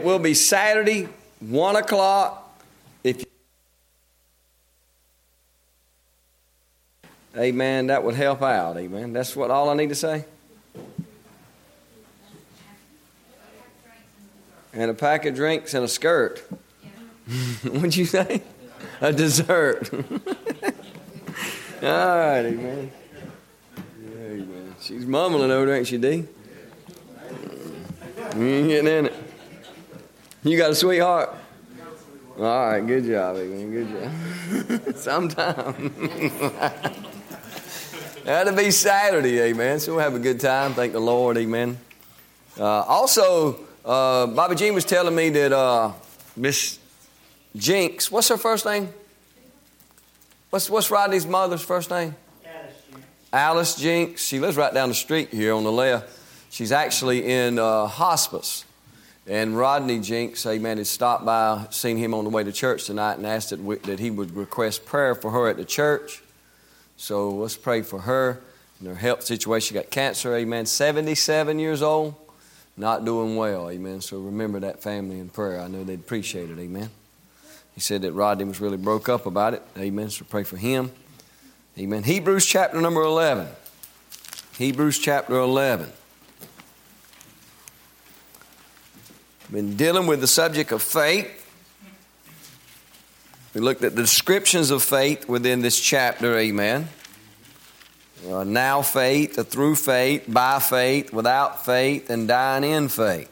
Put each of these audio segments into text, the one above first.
Will be Saturday, 1 o'clock. Amen, that would help out. Amen. That's what all I need to say. And a pack of drinks and a skirt. What'd you say? A dessert. All right, amen. Amen. She's mumbling over there, ain't she, Dee? You ain't getting in it. You got a sweetheart? All right, good job, amen. Good job. Sometime. That'll be Saturday, amen. So we'll have a good time. Thank the Lord, amen. Also, Bobby Jean was telling me that Miss Jinx, what's her first name? What's Rodney's mother's first name? Alice Jinx. She lives right down the street here on the left. She's actually in hospice. And Rodney Jinx, amen, had stopped by, seen him on the way to church tonight and asked that he would request prayer for her at the church. So let's pray for her and her health situation. She got cancer, amen, 77 years old, not doing well, amen. So remember that family in prayer. I know they'd appreciate it, amen. He said that Rodney was really broke up about it, amen, so pray for him. Amen. Hebrews chapter number 11. Hebrews chapter 11. Been dealing with the subject of faith. We looked at the descriptions of faith within this chapter, amen. Now faith, through faith, by faith, without faith, and dying in faith.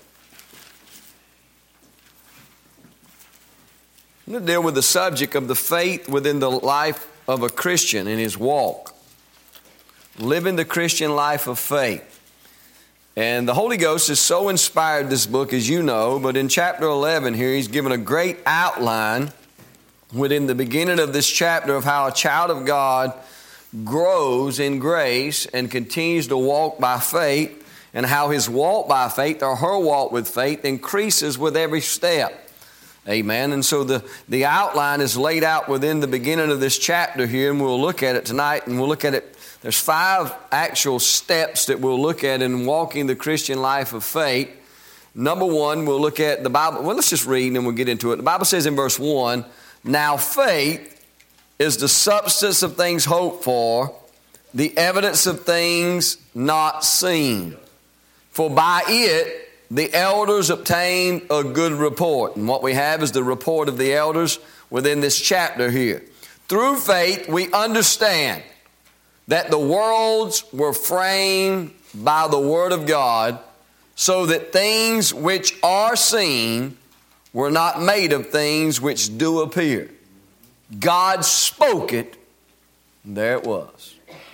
I'm going to deal with the subject of the faith within the life of a Christian in his walk. Living the Christian life of faith. And the Holy Ghost has so inspired this book, as you know, but in chapter 11 here, he's given a great outline within the beginning of this chapter of how a child of God grows in grace and continues to walk by faith, and how his walk by faith or her walk with faith increases with every step. Amen. And so the outline is laid out within the beginning of this chapter here, and we'll look at it tonight, and we'll look at it. There's 5 actual steps that we'll look at in walking the Christian life of faith. Number 1, we'll look at the Bible. Well, let's just read and then we'll get into it. The Bible says in verse 1, now faith is the substance of things hoped for, the evidence of things not seen. For by it the elders obtained a good report. And what we have is the report of the elders within this chapter here. Through faith we understand that the worlds were framed by the Word of God, so that things which are seen were not made of things which do appear. God spoke it, and there it was.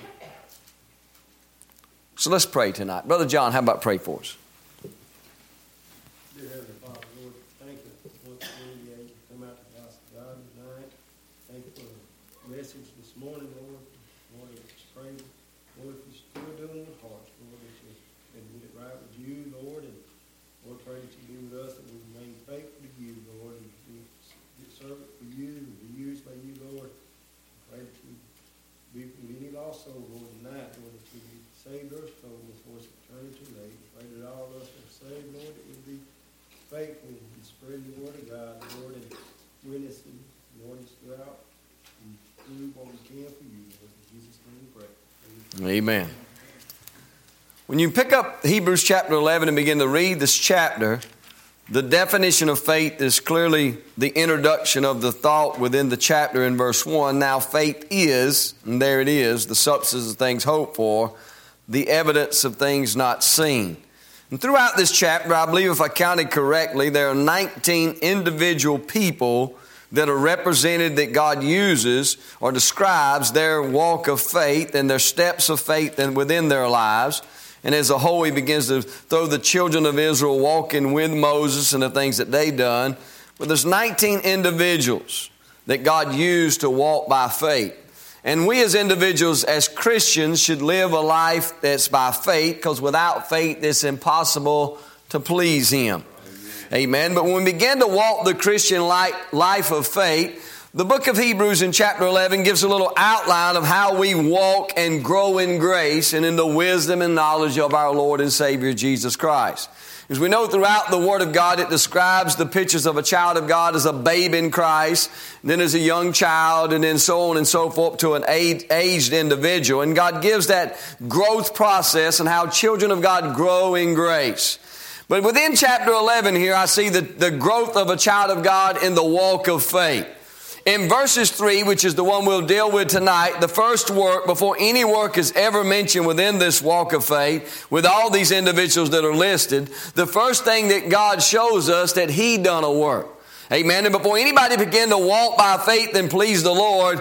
So let's pray tonight. Brother John, how about pray for us? Dear Heavenly Father, Lord, thank you once again we able to come out to the house of God tonight. Thank you for the message this morning, Lord. Lord, just pray, Lord, if you're still doing with hearts, Lord, that you can get it right with you, Lord, and Lord, pray that you be with us, that we remain faithful to you, Lord, and we get servant for you and be used by you, Lord. Pray that you be with any lost soul, Lord, tonight, Lord, that you be saved our soul before it's eternity late. Pray that all of us are saved, Lord, that we'll be faithful and spread the word of God, Lord, and witnessing, Lord, us throughout and do what we can for you, Lord. In Jesus' name we pray. Amen. When you pick up Hebrews chapter 11 and begin to read this chapter, the definition of faith is clearly the introduction of the thought within the chapter in verse 1. Now faith is, and there it is, the substance of things hoped for, the evidence of things not seen. And throughout this chapter, I believe if I counted correctly, there are 19 individual people that are represented that God uses or describes their walk of faith and their steps of faith and within their lives. And as a whole, he begins to throw the children of Israel walking with Moses and the things that they've done. But there's 19 individuals that God used to walk by faith. And we as individuals, as Christians, should live a life that's by faith, because without faith it's impossible to please Him. Amen. But when we begin to walk the Christian life of faith, the book of Hebrews in chapter 11 gives a little outline of how we walk and grow in grace and in the wisdom and knowledge of our Lord and Savior Jesus Christ. As we know throughout the Word of God, it describes the pictures of a child of God as a babe in Christ, then as a young child, and then so on and so forth to an aged individual. And God gives that growth process and how children of God grow in grace. But within chapter 11 here, I see the growth of a child of God in the walk of faith. In verses 3, which is the one we'll deal with tonight, the first work, before any work is ever mentioned within this walk of faith, with all these individuals that are listed, the first thing that God shows us that He done a work. Amen. And before anybody begin to walk by faith and please the Lord,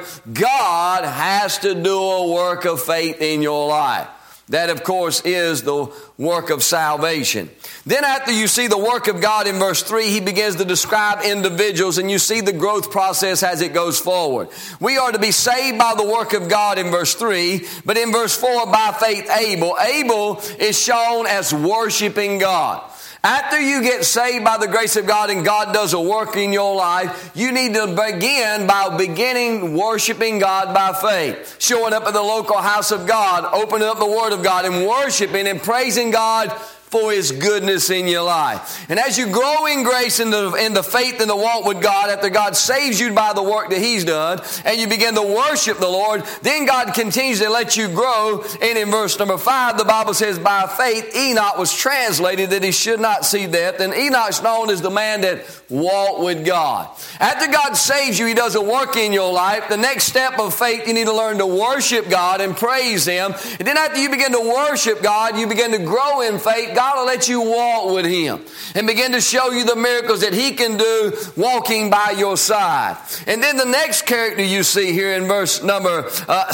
God has to do a work of faith in your life. That, of course, is the work of salvation. Then after you see the work of God in verse 3, he begins to describe individuals, and you see the growth process as it goes forward. We are to be saved by the work of God in verse 3, but in verse 4, by faith Abel. Abel is shown as worshiping God. After you get saved by the grace of God and God does a work in your life, you need to begin by beginning worshiping God by faith. Showing up at the local house of God, opening up the Word of God and worshiping and praising God for His goodness in your life. And as you grow in grace in the faith and the walk with God, after God saves you by the work that He's done, and you begin to worship the Lord, then God continues to let you grow. And in verse number 5, the Bible says, by faith Enoch was translated that he should not see death. And Enoch's known as the man that walked with God. After God saves you, He does a work in your life. The next step of faith, you need to learn to worship God and praise Him. And then after you begin to worship God, you begin to grow in faith. God will let you walk with Him and begin to show you the miracles that He can do walking by your side. And then the next character you see here in verse number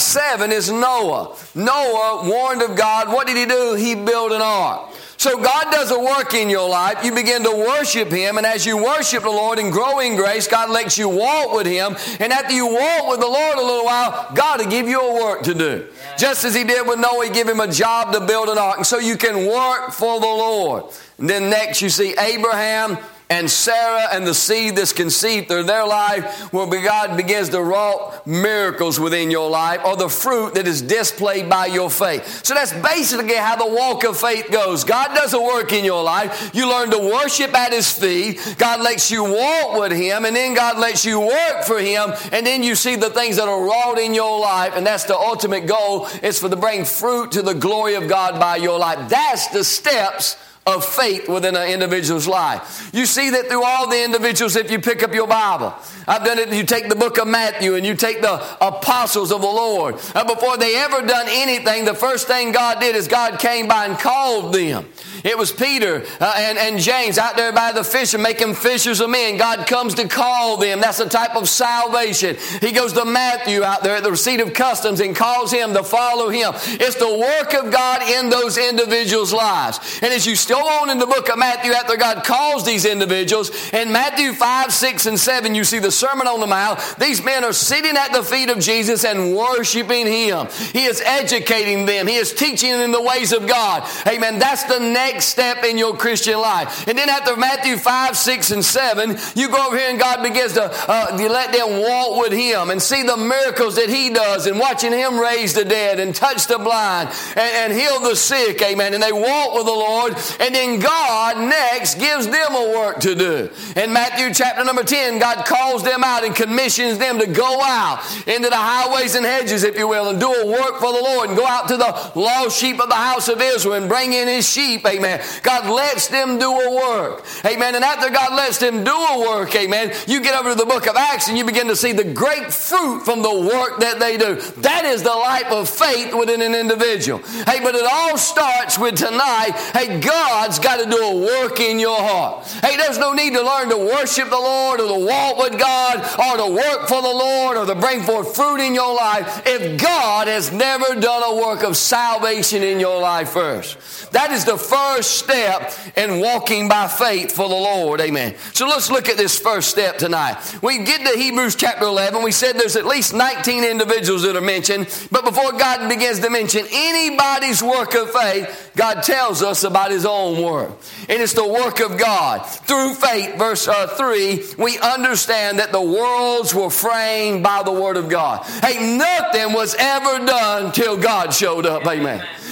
7 is Noah. Noah, warned of God, what did he do? He built an ark. So God does a work in your life. You begin to worship Him. And as you worship the Lord and grow in grace, God lets you walk with Him. And after you walk with the Lord a little while, God will give you a work to do. Just as He did with Noah, He gave him a job to build an ark. And so you can work for the Lord. And then next you see Abraham and Sarah and the seed that's conceived through their life, where God begins to wrought miracles within your life, or the fruit that is displayed by your faith. So that's basically how the walk of faith goes. God does a work in your life. You learn to worship at His feet. God lets you walk with Him, and then God lets you work for Him, and then you see the things that are wrought in your life, and that's the ultimate goal, is for to bring fruit to the glory of God by your life. That's the steps of faith within an individual's life. You see that through all the individuals, if you pick up your Bible. I've done it, you take the book of Matthew and you take the apostles of the Lord. Before they ever done anything, the first thing God did is God came by and called them. It was Peter and James out there by the fish and making fishers of men. God comes to call them. That's a type of salvation. He goes to Matthew out there at the receipt of customs and calls him to follow Him. It's the work of God in those individuals' lives. And as you still on in the book of Matthew, after God calls these individuals, in Matthew 5, 6, and 7, you see the Sermon on the Mount. These men are sitting at the feet of Jesus and worshiping Him. He is educating them. He is teaching them the ways of God. Amen. That's the next step in your Christian life. And then after Matthew 5, 6, and 7, you go over here and God begins to let them walk with Him and see the miracles that He does, and watching Him raise the dead and touch the blind and heal the sick. Amen. And they walk with the Lord, and then God next gives them a work to do. In Matthew chapter number 10, God calls them out and commissions them to go out into the highways and hedges, if you will, and do a work for the Lord, and go out to the lost sheep of the house of Israel and bring in His sheep. Amen. God lets them do a work. Amen. And after God lets them do a work, amen, you get over to the book of Acts and you begin to see the great fruit from the work that they do. That is the life of faith within an individual. Hey, but it all starts with tonight. Hey, God's got to do a work in your heart. Hey, there's no need to learn to worship the Lord or to walk with God or to work for the Lord or to bring forth fruit in your life if God has never done a work of salvation in your life first. That is the first step in walking by faith for the Lord. Amen. So let's look at this first step tonight. We get to Hebrews chapter 11. We said there's at least 19 individuals that are mentioned. But before God begins to mention anybody's work of faith, God tells us about His own work. And it's the work of God. Through faith, verse 3, we understand that the worlds were framed by the Word of God. Hey, nothing was ever done till God showed up. Amen.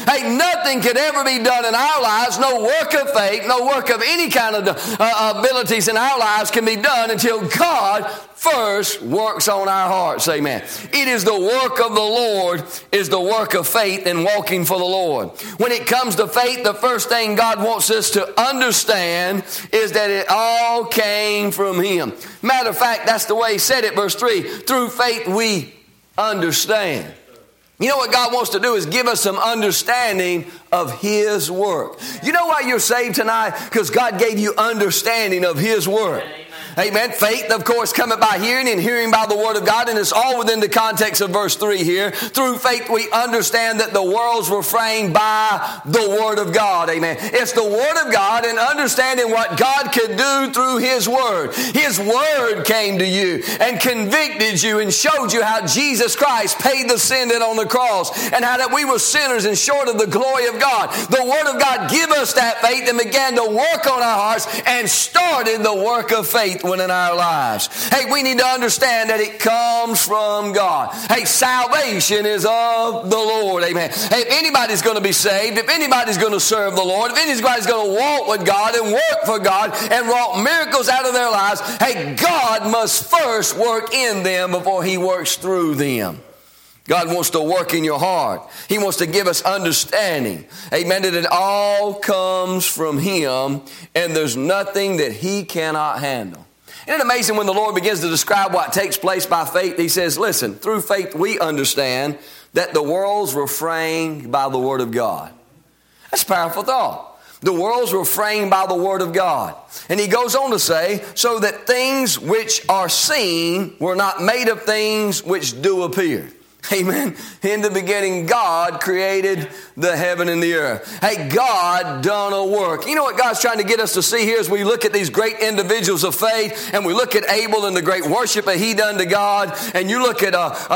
Hey, nothing could ever be done in our lives, no work of faith, no work of any kind of abilities in our lives can be done until God first works on our hearts. Amen. It is the work of the Lord, is the work of faith and walking for the Lord. When it comes to faith, the first thing God wants us to understand is that it all came from Him. Matter of fact, that's the way He said it, verse 3. Through faith we understand. You know what God wants to do is give us some understanding of His work. You know why you're saved tonight? Because God gave you understanding of His work. Amen. Faith, of course, cometh by hearing, and hearing by the Word of God. And it's all within the context of verse 3 here. Through faith we understand that the worlds were framed by the Word of God. Amen. It's the Word of God and understanding what God could do through His Word. His Word came to you and convicted you and showed you how Jesus Christ paid the sin debt on the cross and how that we were sinners and short of the glory of God. The Word of God gave us that faith and began to work on our hearts and started the work of faith in our lives. Hey, we need to understand that it comes from God. Hey, salvation is of the Lord. Amen. Hey, if anybody's going to be saved, if anybody's going to serve the Lord, if anybody's going to walk with God and work for God and wrought miracles out of their lives, hey, God must first work in them before He works through them. God wants to work in your heart. He wants to give us understanding. Amen. That it all comes from Him and there's nothing that He cannot handle. Isn't it amazing when the Lord begins to describe what takes place by faith? He says, listen, through faith we understand that the worlds were framed by the Word of God. That's a powerful thought. The worlds were framed by the Word of God. And He goes on to say, so that things which are seen were not made of things which do appear. Amen. In the beginning, God created the heaven and the earth. Hey, God done a work. You know what God's trying to get us to see here as we look at these great individuals of faith and we look at Abel and the great worship that he done to God, and you look at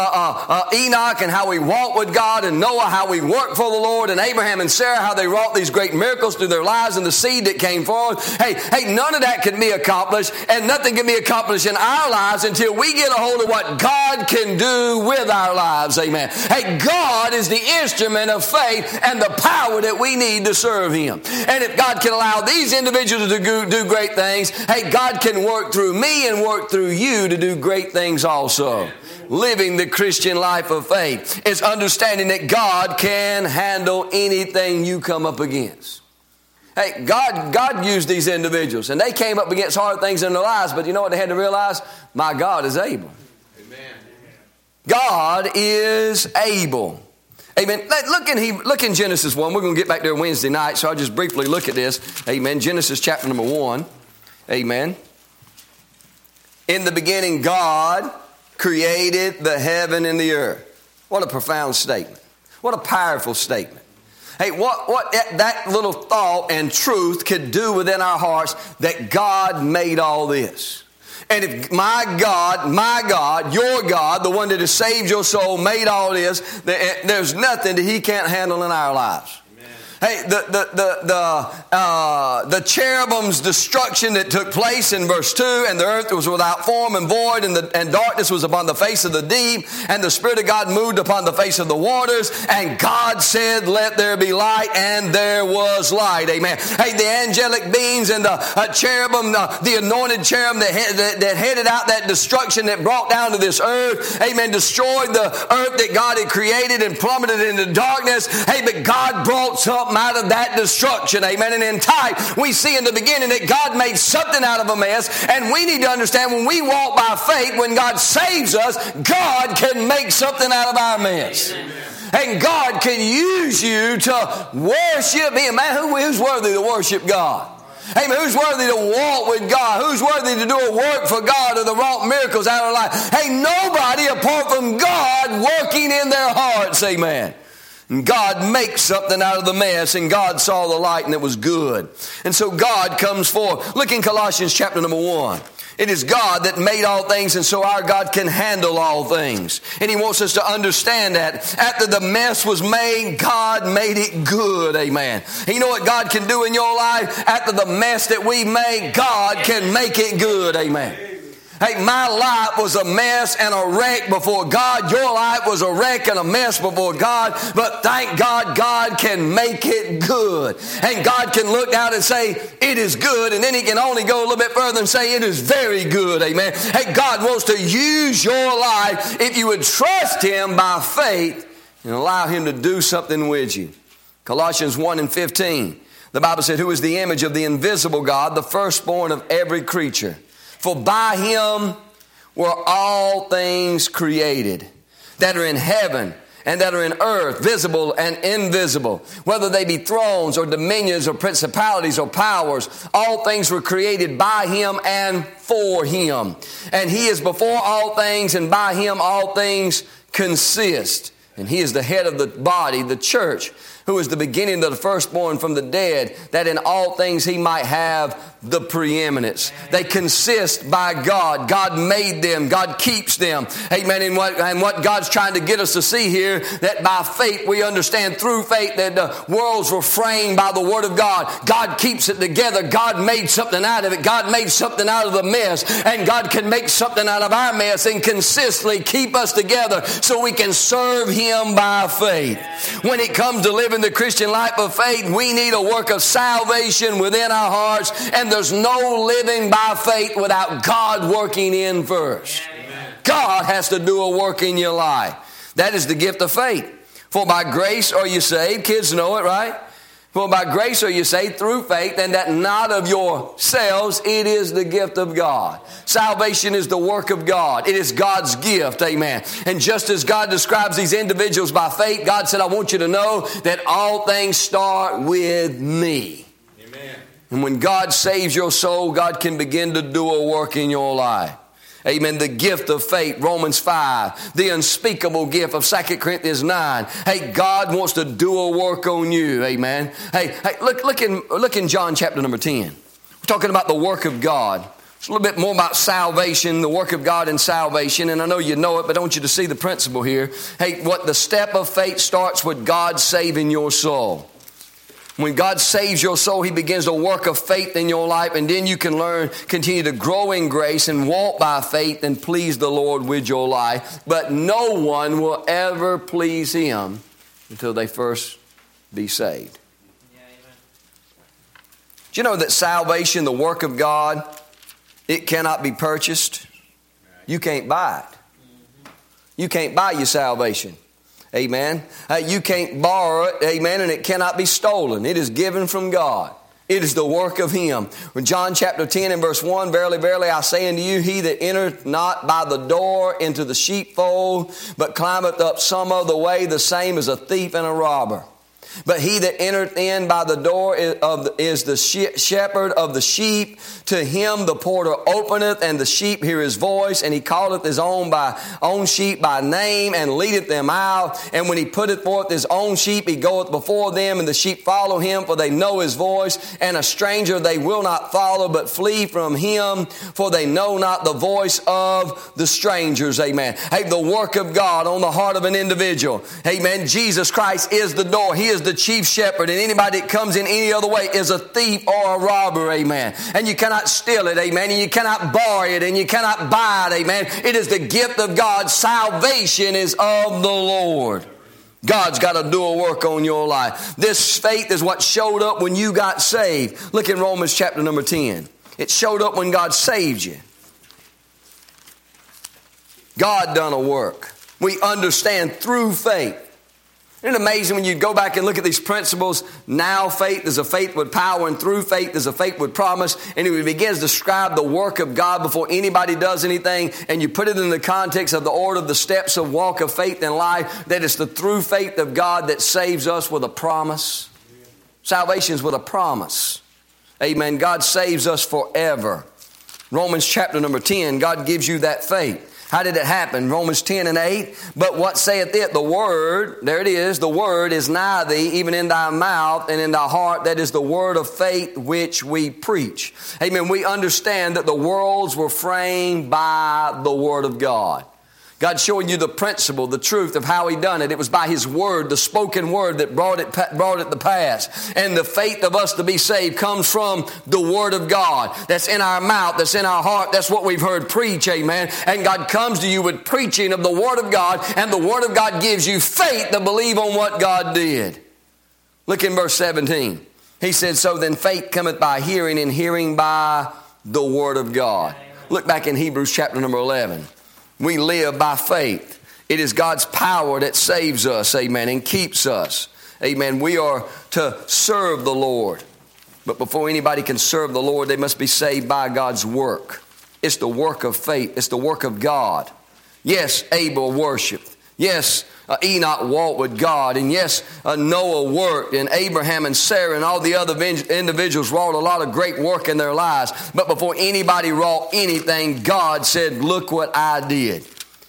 Enoch and how he walked with God, and Noah how he worked for the Lord, and Abraham and Sarah how they wrought these great miracles through their lives and the seed that came forth. Hey, none of that can be accomplished, and nothing can be accomplished in our lives until we get a hold of what God can do with our lives. Amen. Hey, God is the instrument of faith and the power that we need to serve Him. And if God can allow these individuals to do great things, hey, God can work through me and work through you to do great things also. Living the Christian life of faith is understanding that God can handle anything you come up against. Hey, God used these individuals, and they came up against hard things in their lives, but you know what they had to realize? My God is able. God is able. Amen. Look in Genesis 1. We're going to get back there Wednesday night, so I'll just briefly look at this. Amen. Genesis chapter number 1. Amen. In the beginning, God created the heaven and the earth. What a profound statement. What a powerful statement. Hey, what that little thought and truth could do within our hearts, that God made all this. And if my God, your God, the one that has saved your soul, made all this, there's nothing that He can't handle in our lives. Hey, the cherubim's destruction that took place in verse 2, and the earth was without form and void, and darkness was upon the face of the deep, and the Spirit of God moved upon the face of the waters, and God said, let there be light, and there was light. Amen. Hey, the angelic beings and the cherubim, the anointed cherubim that headed out that destruction that brought down to this earth, amen, destroyed the earth that God had created and plummeted into darkness. Hey, but God brought something out of that destruction. Amen. And in time, we see in the beginning that God made something out of a mess. And we need to understand when we walk by faith, when God saves us, God can make something out of our mess. Amen. And God can use you to worship Him. Man, who's worthy to worship God? Amen. Who's worthy to walk with God? Who's worthy to do a work for God or to wrought miracles out of life? Hey, nobody apart from God working in their hearts. Amen. And God makes something out of the mess, and God saw the light, and it was good. And so God comes forth. Look in Colossians chapter number 1. It is God that made all things, and so our God can handle all things. And He wants us to understand that. After the mess was made, God made it good. Amen. And you know what God can do in your life? After the mess that we made, God can make it good. Amen. Hey, my life was a mess and a wreck before God. Your life was a wreck and a mess before God. But thank God, God can make it good. And God can look down and say, it is good. And then He can only go a little bit further and say, it is very good. Amen. Hey, God wants to use your life if you would trust Him by faith and allow Him to do something with you. Colossians 1:15. The Bible said, who is the image of the invisible God, the firstborn of every creature. For by Him were all things created, that are in heaven and that are in earth, visible and invisible. Whether they be thrones or dominions or principalities or powers, all things were created by Him and for Him. And He is before all things, and by Him all things consist. And He is the head of the body, the church, who is the beginning of the firstborn from the dead, that in all things He might have the preeminence. They consist by God. God made them. God keeps them. Amen. And what God's trying to get us to see here, that by faith we understand through faith that the worlds were framed by the Word of God. God keeps it together. God made something out of it. God made something out of the mess. And God can make something out of our mess and consistently keep us together so we can serve Him by faith. When it comes to living the Christian life of faith, we need a work of salvation within our hearts, and there's no living by faith without God working in first. Amen. God has to do a work in your life. That is the gift of faith. For by grace are you saved. Kids know it, right? For by grace are you saved through faith, and that not of yourselves, it is the gift of God. Salvation is the work of God. It is God's gift, amen. And just as God describes these individuals by faith, God said, I want you to know that all things start with me. Amen. And when God saves your soul, God can begin to do a work in your life. Amen. The gift of faith, Romans 5. The unspeakable gift of 2 Corinthians 9. Hey, God wants to do a work on you. Amen. Hey, look in John chapter number 10. We're talking about the work of God. It's a little bit more about salvation, the work of God in salvation. And I know you know it, but I want you to see the principle here. Hey, what the step of faith starts with God saving your soul. When God saves your soul, He begins a work of faith in your life, and then you can continue to grow in grace and walk by faith and please the Lord with your life. But no one will ever please Him until they first be saved. Yeah, amen. Do you know that salvation, the work of God, it cannot be purchased? You can't buy it. You can't buy your salvation. Amen. You can't borrow it. Amen. And it cannot be stolen. It is given from God. It is the work of Him. In John chapter 10 and verse 1, verily, verily, I say unto you, he that entereth not by the door into the sheepfold, but climbeth up some other way, the same is a thief and a robber. But he that entereth in by the door is the shepherd of the sheep. To him the porter openeth, and the sheep hear his voice, and he calleth his own sheep by name, and leadeth them out. And when he putteth forth his own sheep, he goeth before them, and the sheep follow him, for they know his voice. And a stranger they will not follow, but flee from him, for they know not the voice of the strangers. Amen. Hey, the work of God on the heart of an individual. Amen. Jesus Christ is the door. He is the chief shepherd, and anybody that comes in any other way is a thief or a robber. Amen. And you cannot steal it. Amen. And you cannot borrow it, and you cannot buy it. Amen. It is the gift of God. Salvation is of the Lord. God's got to do a work on your life. This faith is what showed up when you got saved. Look in Romans chapter number 10. It showed up when God saved you. God done a work. We understand through faith. Isn't it amazing when you go back and look at these principles? Now faith is a faith with power, and through faith is a faith with promise. And it begins to describe the work of God before anybody does anything. And you put it in the context of the order of the steps of walk of faith in life. That it's the through faith of God that saves us with a promise. Salvation is with a promise. Amen. God saves us forever. Romans chapter number 10, God gives you that faith. How did it happen? Romans 10 and 8. But what saith it? The word, there it is, the word is nigh thee, even in thy mouth and in thy heart. That is the word of faith which we preach. Amen. We understand that the worlds were framed by the word of God. God showing you the principle, the truth of how He done it. It was by His word, the spoken word, that brought it to pass. And the faith of us to be saved comes from the word of God. That's in our mouth, that's in our heart. That's what we've heard preach, amen. And God comes to you with preaching of the word of God, and the word of God gives you faith to believe on what God did. Look in verse 17. He said, so then faith cometh by hearing, and hearing by the word of God. Look back in Hebrews chapter number 11. We live by faith. It is God's power that saves us, amen, and keeps us. Amen. We are to serve the Lord. But before anybody can serve the Lord, they must be saved by God's work. It's the work of faith. It's the work of God. Yes, Abel worshiped. Yes, Enoch walked with God. And yes, Noah worked. And Abraham and Sarah and all the other individuals wrought a lot of great work in their lives. But before anybody wrought anything, God said, look what I did.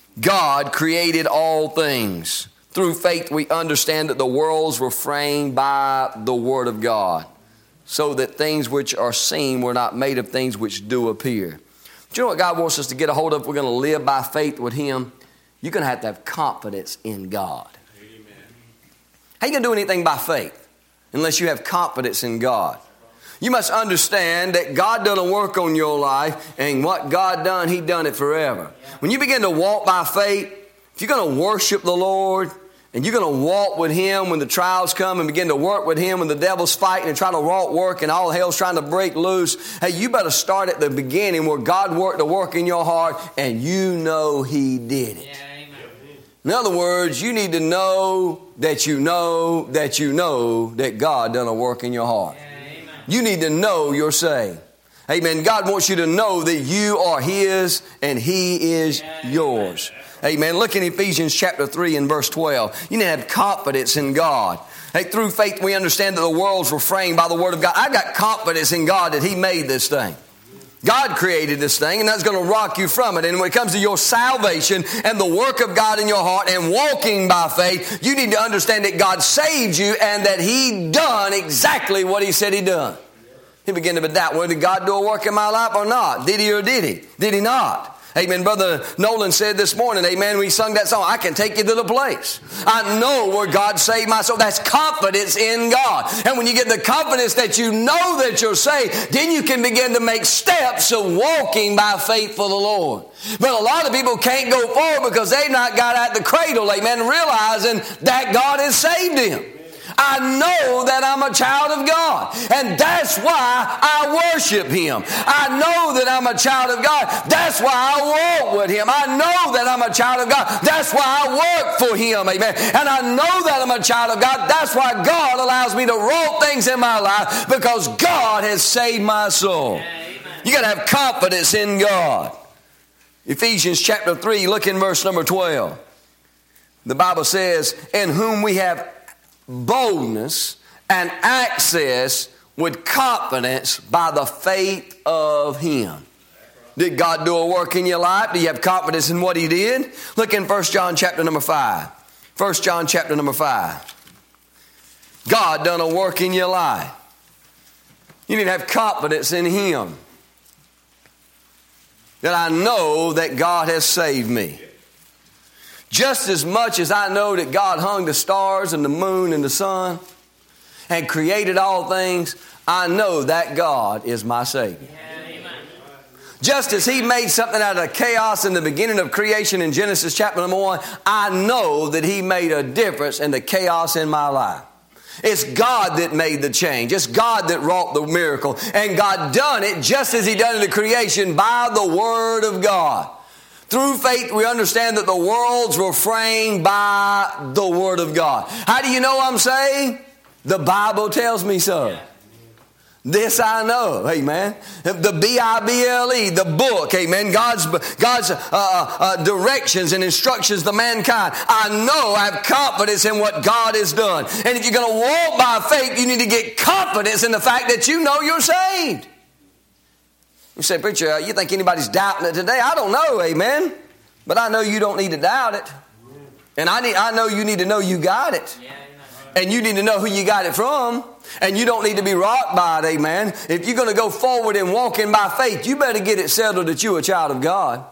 God created all things. Through faith, we understand that the worlds were framed by the word of God, so that things which are seen were not made of things which do appear. Do you know what God wants us to get a hold of if we're going to live by faith with Him? You're going to have confidence in God. Amen. How are you going to do anything by faith unless you have confidence in God? You must understand that God doesn't work on your life, and what God done, He done it forever. When you begin to walk by faith, if you're going to worship the Lord, and you're going to walk with Him when the trials come, and begin to work with Him when the devil's fighting and trying to work and all hell's trying to break loose, hey, you better start at the beginning where God worked the work in your heart, and you know He did it. Yeah. In other words, you need to know that you know that you know that God done a work in your heart. Amen. You need to know you're saved. Amen. God wants you to know that you are His and He is yours. Amen. Look in Ephesians chapter 3 and verse 12. You need to have confidence in God. Hey, through faith we understand that the worlds were framed by the word of God. I got confidence in God that He made this thing. God created this thing, and that's going to rock you from it. And when it comes to your salvation and the work of God in your heart and walking by faith, you need to understand that God saved you and that He done exactly what He said He done. He began to doubt, well, did God do a work in my life or not? Did He or did He? Did He not? Amen. Brother Nolan said this morning, amen, we sung that song, I can take you to the place. I know where God saved my soul. That's confidence in God. And when you get the confidence that you know that you're saved, then you can begin to make steps of walking by faith for the Lord. But a lot of people can't go forward because they've not got out the cradle, amen, realizing that God has saved them. I know that I'm a child of God, and that's why I worship Him. I know that I'm a child of God. That's why I walk with Him. I know that I'm a child of God. That's why I work for Him, amen. And I know that I'm a child of God. That's why God allows me to roll things in my life, because God has saved my soul. You got to have confidence in God. Ephesians chapter 3, look in verse number 12. The Bible says, in whom we have boldness and access with confidence by the faith of Him. Did God do a work in your life? Do you have confidence in what He did? Look in 1 John chapter number 5. 1 John chapter number 5. God done a work in your life. You need to have confidence in Him. That I know that God has saved me. Just as much as I know that God hung the stars and the moon and the sun and created all things, I know that God is my Savior. Amen. Just as He made something out of chaos in the beginning of creation in Genesis chapter number 1, I know that He made a difference in the chaos in my life. It's God that made the change. It's God that wrought the miracle. And God done it just as He done in the creation by the Word of God. Through faith, we understand that the worlds were framed by the Word of God. How do you know I'm saved? The Bible tells me so. This I know, amen. The Bible, the book, amen. God's directions and instructions to mankind. I know, I have confidence in what God has done. And if you're going to walk by faith, you need to get confidence in the fact that you know you're saved. You say, preacher, you think anybody's doubting it today? I don't know, amen. But I know you don't need to doubt it. And I know you need to know you got it. And you need to know who you got it from. And you don't need to be rocked by it, amen. If you're going to go forward and walk in by faith, you better get it settled that you're a child of God.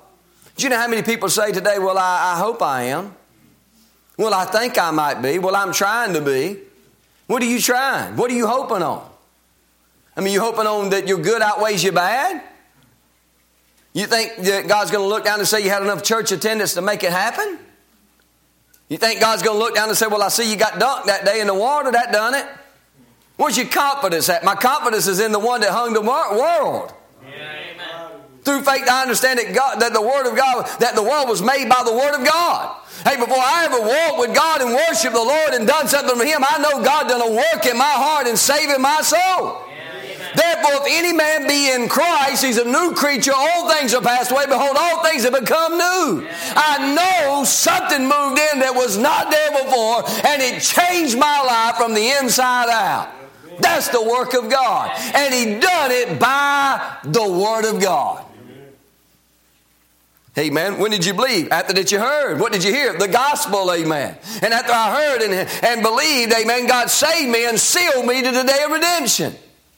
Do you know how many people say today, well, I hope I am. Well, I think I might be. Well, I'm trying to be. What are you trying? What are you hoping on? I mean, you hoping on that your good outweighs your bad? You think that God's going to look down and say you had enough church attendance to make it happen? You think God's going to look down and say, well, I see you got dunked that day in the water. That done it. Where's your confidence at? My confidence is in the one that hung the world. Yeah, amen. Through faith, I understand that the Word of God, that the world was made by the Word of God. Hey, before I ever walked with God and worshiped the Lord and done something for Him, I know God done a work in my heart and saving my soul. Therefore, if any man be in Christ, he's a new creature. All things are passed away. Behold, all things have become new. I know something moved in that was not there before, and it changed my life from the inside out. That's the work of God. And He done it by the Word of God. Amen. When did you believe? After that you heard. What did you hear? The gospel, amen. And after I heard and believed, amen, God saved me and sealed me to the day of redemption.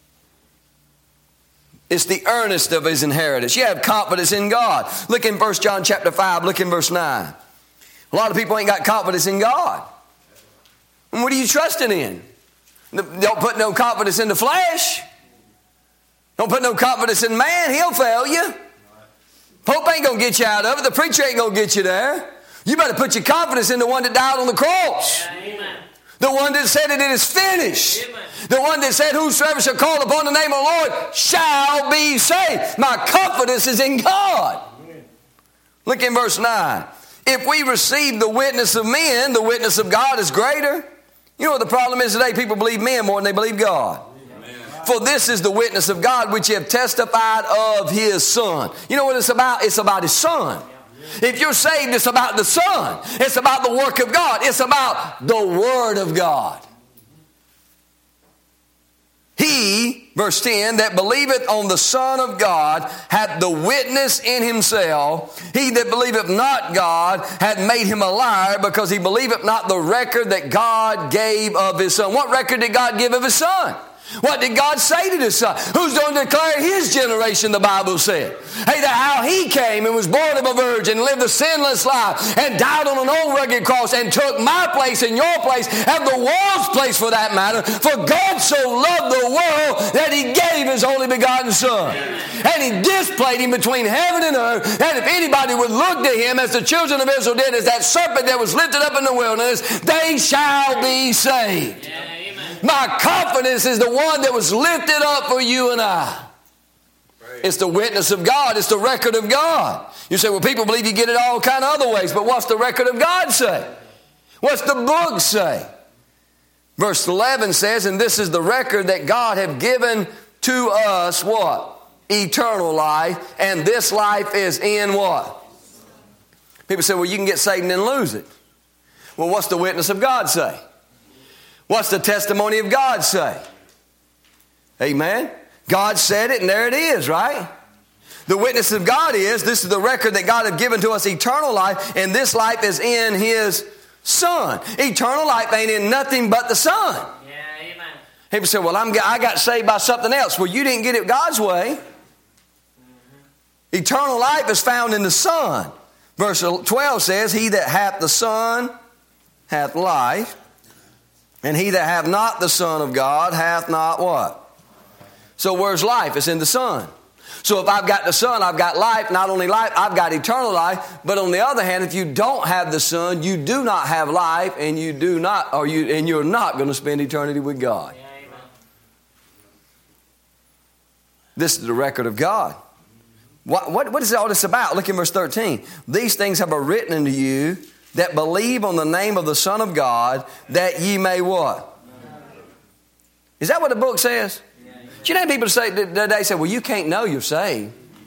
It's the earnest of His inheritance. You have confidence in God. Look in 1 John chapter 5. Look in verse 9. A lot of people ain't got confidence in God. And what are you trusting in? Don't put no confidence in the flesh. Don't put no confidence in man. He'll fail you. Pope ain't going to get you out of it. The preacher ain't going to get you there. You better put your confidence in the one that died on the cross. Amen. The one that said it is finished. Amen. The one that said, whosoever shall call upon the name of the Lord shall be saved. My confidence is in God. Amen. Look in verse 9. If we receive the witness of men, the witness of God is greater. You know what the problem is today? People believe men more than they believe God. Amen. For this is the witness of God which have testified of His Son. You know what it's about? It's about His Son. If you're saved, it's about the Son. It's about the work of God. It's about the Word of God. He, verse 10, that believeth on the Son of God hath the witness in himself. He that believeth not God hath made him a liar, because he believeth not the record that God gave of His Son. What record did God give of His Son? What did God say to His Son? Who's going to declare His generation, the Bible said? Hey, that how He came and was born of a virgin, lived a sinless life, and died on an old rugged cross, and took my place and your place, and the world's place for that matter. For God so loved the world that He gave His only begotten Son. And He displayed Him between heaven and earth, and if anybody would look to Him, as the children of Israel did, as that serpent that was lifted up in the wilderness, they shall be saved. My confidence is the one that was lifted up for you and I. It's the witness of God. It's the record of God. You say, well, people believe you get it all kind of other ways, but what's the record of God say? What's the book say? Verse 11 says, and this is the record that God have given to us, what? Eternal life, and this life is in what? People say, well, you can get saved and then lose it. Well, what's the witness of God say? What's the testimony of God say? Amen. God said it, and there it is, right? The witness of God is, this is the record that God has given to us, eternal life, and this life is in His Son. Eternal life ain't in nothing but the Son. Yeah, amen. People say, well, I got saved by something else. Well, you didn't get it God's way. Eternal life is found in the Son. Verse 12 says, he that hath the Son hath life. And he that hath not the Son of God hath not what? So where's life? It's in the Son. So if I've got the Son, I've got life. Not only life, I've got eternal life. But on the other hand, if you don't have the Son, you do not have life, and you're not going to spend eternity with God. Yeah, amen. This is the record of God. What is all this about? Look in verse 13. These things have I written unto you that believe on the name of the Son of God, that ye may what? Is that what the book says? Do you know people say today say, well, you can't know you're saved.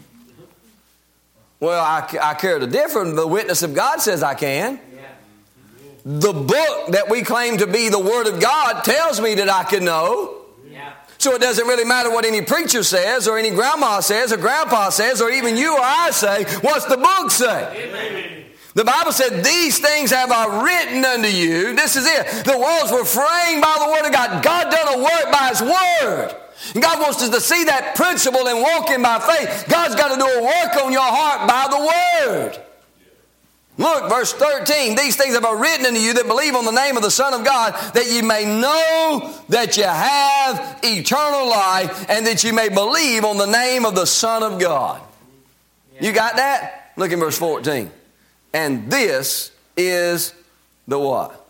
Well, I care the difference. The witness of God says I can. The book that we claim to be the Word of God tells me that I can know. So it doesn't really matter what any preacher says, or any grandma says, or grandpa says, or even you or I say. What's the book say? Amen. The Bible said, these things have I written unto you. This is it. The worlds were framed by the Word of God. God done a work by His Word. And God wants us to see that principle and walking by faith. God's got to do a work on your heart by the Word. Look, verse 13. These things have I written unto you that believe on the name of the Son of God, that ye may know that you have eternal life, and that you may believe on the name of the Son of God. You got that? Look in verse 14. And this is the what?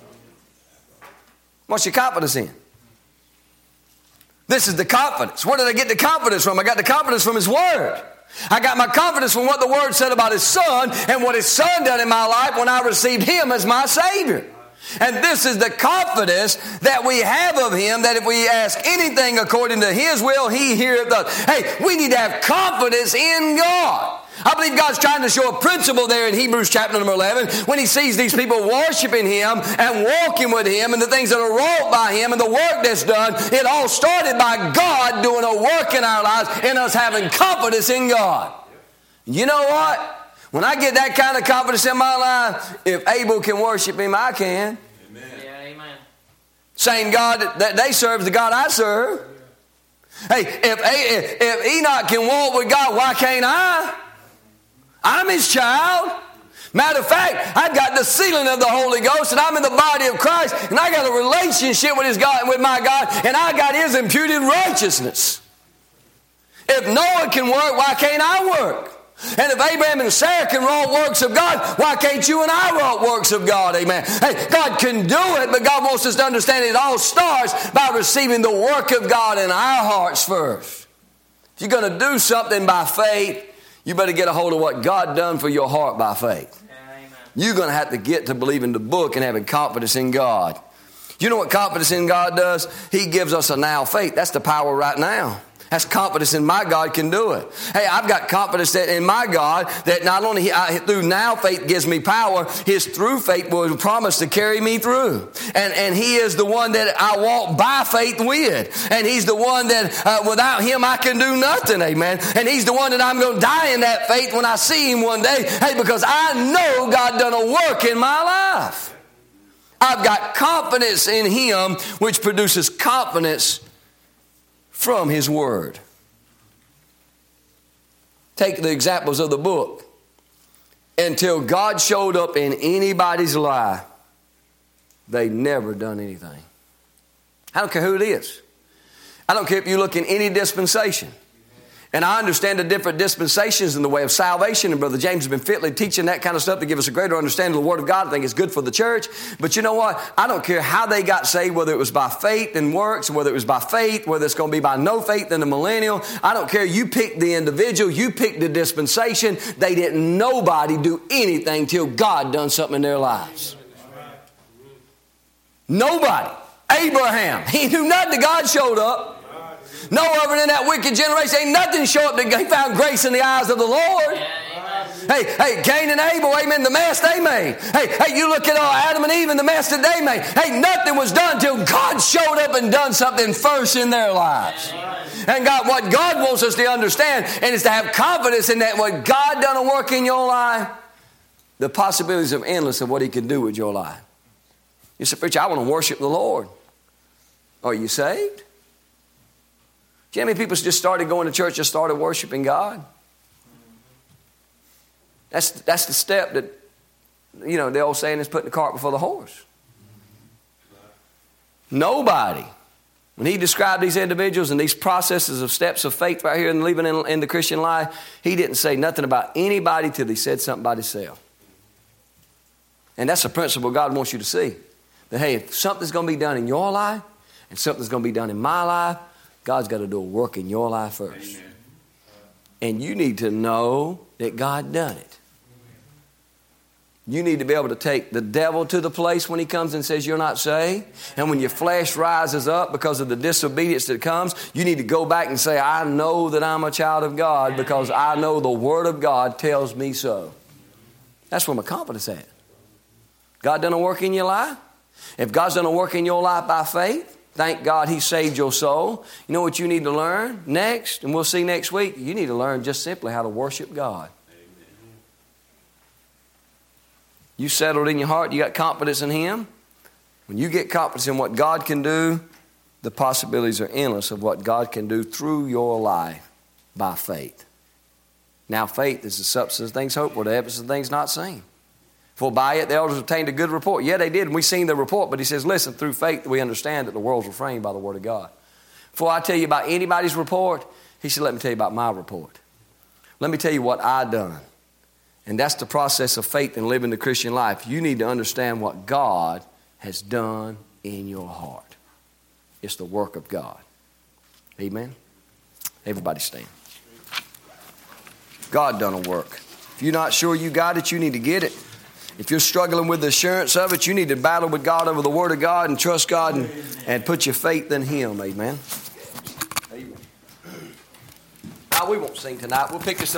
What's your confidence in? This is the confidence. Where did I get the confidence from? I got the confidence from His Word. I got my confidence from what the Word said about His Son and what His Son done in my life when I received Him as my Savior. And this is the confidence that we have of Him, that if we ask anything according to His will, He heareth us. Hey, we need to have confidence in God. I believe God's trying to show a principle there in Hebrews chapter number 11 when He sees these people worshiping Him and walking with Him and the things that are wrought by Him and the work that's done. It all started by God doing a work in our lives and us having confidence in God. You know what? When I get that kind of confidence in my life, if Abel can worship Him, I can. Amen. Yeah, amen. Same God that they serve is the God I serve. Hey, if Enoch can walk with God, why can't I? I'm His child. Matter of fact, I've got the sealing of the Holy Ghost, and I'm in the body of Christ, and I got a relationship with my God, and I got His imputed righteousness. If Noah can work, why can't I work? And if Abraham and Sarah can wrought works of God, why can't you and I wrought works of God? Amen. Hey, God can do it, but God wants us to understand it all starts by receiving the work of God in our hearts first. If you're going to do something by faith, you better get a hold of what God done for your heart by faith. Amen. You're going to have to get to believing the book and having confidence in God. You know what confidence in God does? He gives us a now faith. That's the power right now. That's confidence in my God can do it. Hey, I've got confidence that in my God that not only through now faith gives me power, His through faith will promise to carry me through. And He is the one that I walk by faith with. And He's the one that without Him I can do nothing, amen. And He's the one that I'm going to die in that faith when I see Him one day. Hey, because I know God done a work in my life. I've got confidence in Him, which produces confidence from His Word. Take the examples of the book. Until God showed up in anybody's life, they never done anything. I don't care who it is. I don't care if you look in any dispensation. And I understand the different dispensations in the way of salvation. And Brother James has been fitly teaching that kind of stuff to give us a greater understanding of the Word of God. I think it's good for the church. But you know what? I don't care how they got saved, whether it was by faith and works, whether it was by faith, whether it's going to be by no faith in the millennial. I don't care. You pick the individual. You pick the dispensation. They didn't nobody do anything till God done something in their lives. Nobody. Abraham. He knew nothing till God showed up. Noah over in that wicked generation, ain't nothing show up. He found grace in the eyes of the Lord. Hey, Cain and Abel, amen, the mess they made. Hey, you look at Adam and Eve and the mess that they made. Hey, nothing was done till God showed up and done something first in their lives. And God, what God wants us to understand, and is to have confidence in that what God done a work in your life, the possibilities are endless of what He can do with your life. You say, preacher, I want to worship the Lord. Are you saved? Do you know how many people just started going to church and started worshiping God? That's the step that, you know, the old saying is putting the cart before the horse. Nobody. When He described these individuals and these processes of steps of faith right here and living in the Christian life, He didn't say nothing about anybody till He said something about Himself. And that's a principle God wants you to see. That, hey, if something's going to be done in your life and something's going to be done in my life, God's got to do a work in your life first. Amen. And you need to know that God done it. You need to be able to take the devil to the place when he comes and says you're not saved. And when your flesh rises up because of the disobedience that comes, you need to go back and say, I know that I'm a child of God because I know the Word of God tells me so. That's where my confidence is at. God done a work in your life? If God's done a work in your life by faith, thank God He saved your soul. You know what you need to learn next? And we'll see next week. You need to learn just simply how to worship God. Amen. You settled in your heart. You got confidence in Him. When you get confidence in what God can do, the possibilities are endless of what God can do through your life by faith. Now faith is the substance of things hoped for, the evidence of things not seen. For by it the elders obtained a good report. Yeah, they did, and we seen the report, but he says, listen, through faith we understand that the worlds were framed by the word of God. Before I tell you about anybody's report, he said, let me tell you about my report. Let me tell you what I done. And that's the process of faith in living the Christian life. You need to understand what God has done in your heart. It's the work of God. Amen? Everybody stand. God done a work. If you're not sure you got it, you need to get it. If you're struggling with the assurance of it, you need to battle with God over the Word of God and trust God and put your faith in Him. Amen. Amen. Now, we won't sing tonight. We'll pick this up.